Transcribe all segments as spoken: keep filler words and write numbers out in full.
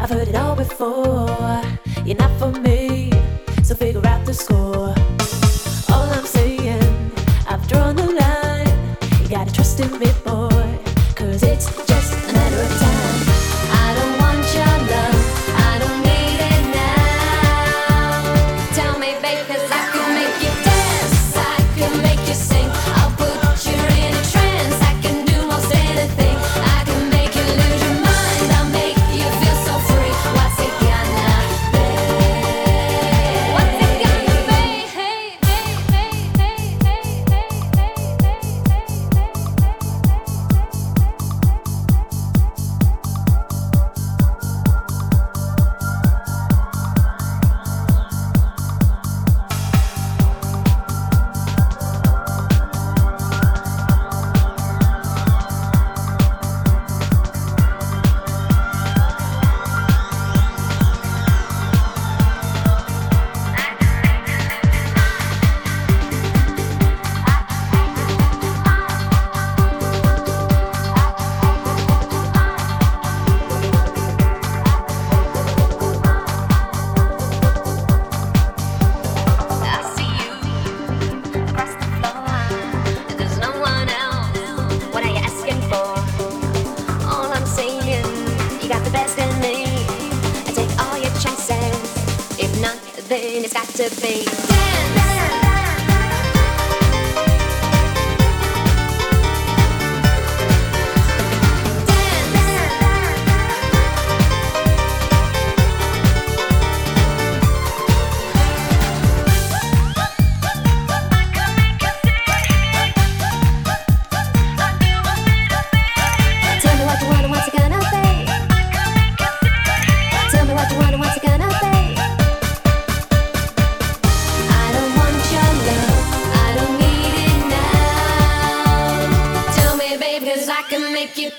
heard it all before. You're not for me, so figure out the score. All I'm saying, I've drawn the line. You gotta trust in me, boy, 'cause it's just a matter of time. I don't want your love, I don't need it now. Tell me, babe, 'cause I can make you dance, I can make you sing, I'll put you in a trance, I can do most anything, I can make you lose your mind, I'll make you feel so free. What's it gonna be? What's it gonna be? Hey, hey, hey, hey, hey, hey, hey, then it's got to be dance. Tell me what you want and what's it gonna be. Tell me what you want and what's it gonna be. I can make you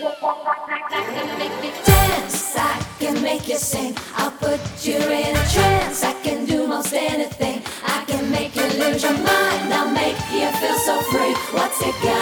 dance, I can make you sing, I'll put you in a trance, I can do most anything, I can make you lose your mind, I'll make you feel so free. What's it got?